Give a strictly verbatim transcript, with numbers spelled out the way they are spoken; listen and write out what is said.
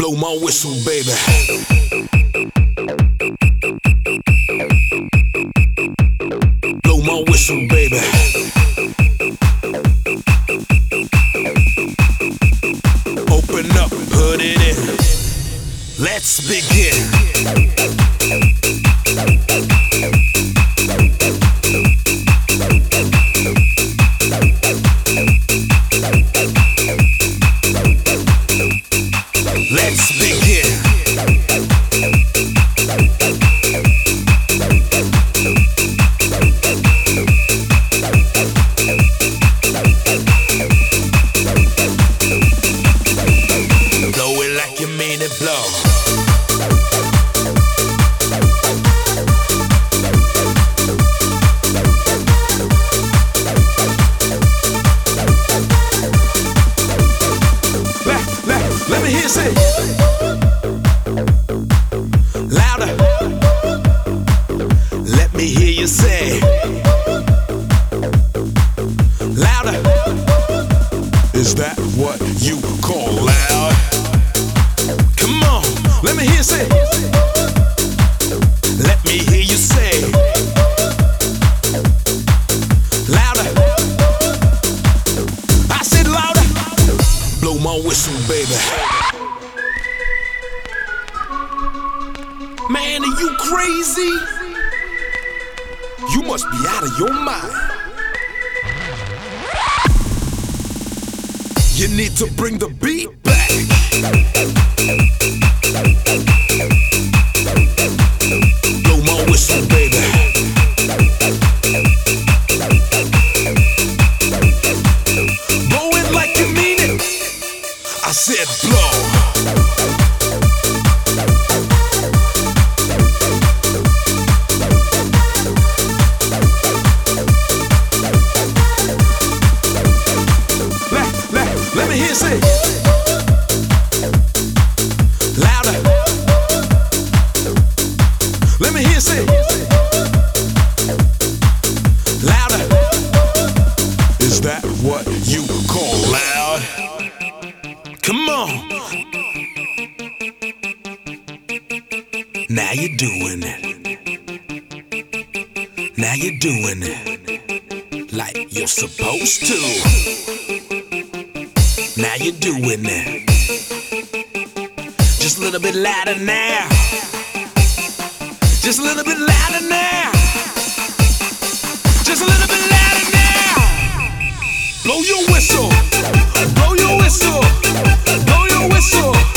Blow my whistle, baby. Blow my whistle, baby. Open up, put it in. Let's begin. Let's begin. Blow it like you mean it, blow. Let, let, let me hear you say louder. Let me hear you say louder. Is that what you call loud? Come on, let me hear you say. Let me hear you say louder. I said louder. Blow my whistle, baby. Man, are you crazy? You must be out of your mind. You need to bring the beat back. Blow my whistle, baby. Blow it like you mean it. I said blow. Let me hear you say louder. Let me hear you say louder. Is that what you call loud? Come on. Now you're doing it. Now you're doing it like you're supposed to. Now you're doing it. Just a little bit louder now. Just a little bit louder now. Just a little bit louder now. Blow your whistle. Blow your whistle. Blow your whistle.